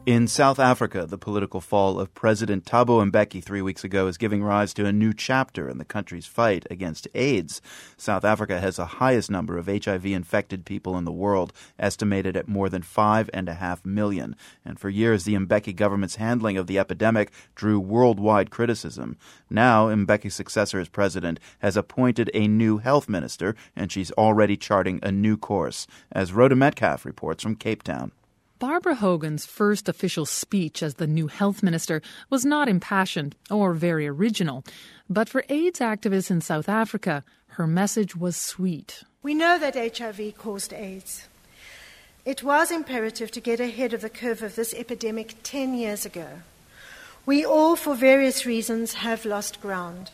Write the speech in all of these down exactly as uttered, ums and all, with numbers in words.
In South Africa, the political fall of President Thabo Mbeki three weeks ago is giving rise to a new chapter in the country's fight against AIDS. South Africa has the highest number of H I V-infected people in the world, estimated at more than five and a half million. And for years, the Mbeki government's handling of the epidemic drew worldwide criticism. Now, Mbeki's successor as president has appointed a new health minister, and she's already charting a new course, as Rhoda Metcalf reports from Cape Town. Barbara Hogan's first official speech as the new health minister was not impassioned or very original. But for AIDS activists in South Africa, her message was sweet. We know that H I V caused AIDS. It was imperative to get ahead of the curve of this epidemic ten years ago. We all, for various reasons, have lost ground.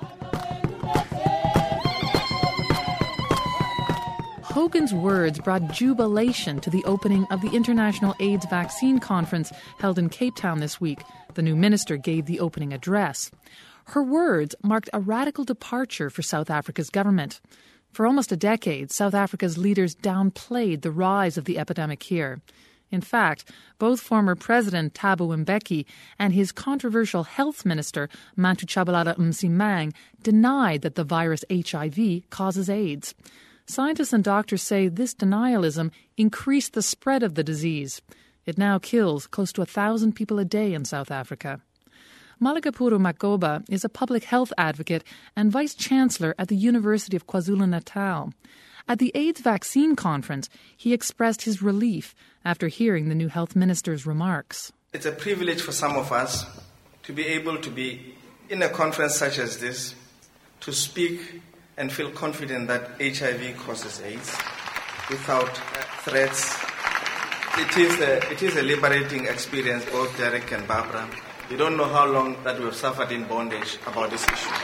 Hogan's words brought jubilation to the opening of the International AIDS Vaccine Conference held in Cape Town this week. The new minister gave the opening address. Her words marked a radical departure for South Africa's government. For almost a decade, South Africa's leaders downplayed the rise of the epidemic here. In fact, both former President Thabo Mbeki and his controversial health minister, Manto Tshabalala Msimang, denied that the virus H I V causes AIDS. Scientists and doctors say this denialism increased the spread of the disease. It now kills close to a thousand people a day in South Africa. Malagapuru Makoba is a public health advocate and vice-chancellor at the University of KwaZulu-Natal. At the AIDS vaccine conference, he expressed his relief after hearing the new health minister's remarks. It's a privilege for some of us to be able to be in a conference such as this, to speak and feel confident that H I V causes AIDS without threats. It is a, it is a liberating experience, both Derek and Barbara. You don't know how long that we've suffered in bondage about this issue.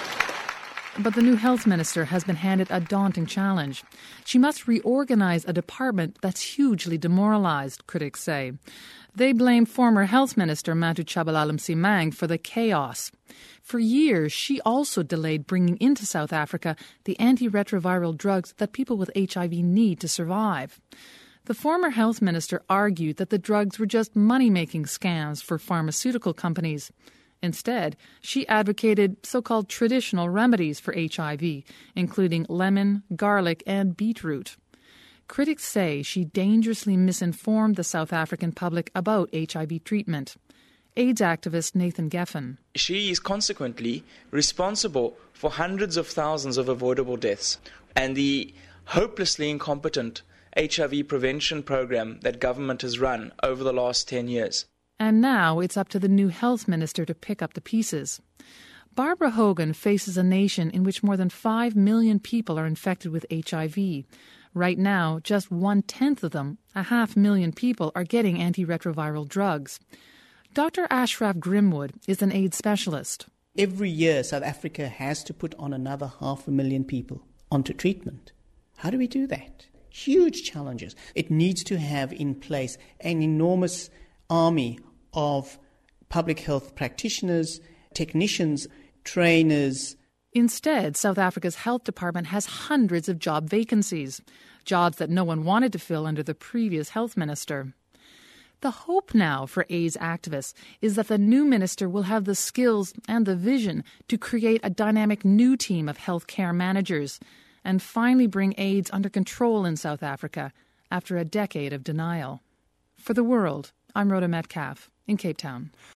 But the new health minister has been handed a daunting challenge. She must reorganize a department that's hugely demoralized, critics say. They blame former health minister Manto Tshabalala Msimang for the chaos. For years, she also delayed bringing into South Africa the antiretroviral drugs that people with H I V need to survive. The former health minister argued that the drugs were just money-making scams for pharmaceutical companies. Instead, she advocated so-called traditional remedies for H I V, including lemon, garlic, and beetroot. Critics say she dangerously misinformed the South African public about H I V treatment. AIDS activist Nathan Geffen. She is consequently responsible for hundreds of thousands of avoidable deaths, and the hopelessly incompetent H I V prevention program that government has run over the last ten years. And now it's up to the new health minister to pick up the pieces. Barbara Hogan faces a nation in which more than five million people are infected with H I V. Right now, just one-tenth of them, a half million people, are getting antiretroviral drugs. Doctor Ashraf Grimwood is an AIDS specialist. Every year, South Africa has to put on another half a million people onto treatment. How do we do that? Huge challenges. It needs to have in place an enormous army of public health practitioners, technicians, trainers. Instead, South Africa's health department has hundreds of job vacancies, jobs that no one wanted to fill under the previous health minister. The hope now for AIDS activists is that the new minister will have the skills and the vision to create a dynamic new team of health care managers and finally bring AIDS under control in South Africa after a decade of denial. For The World, I'm Rhoda Metcalf in Cape Town.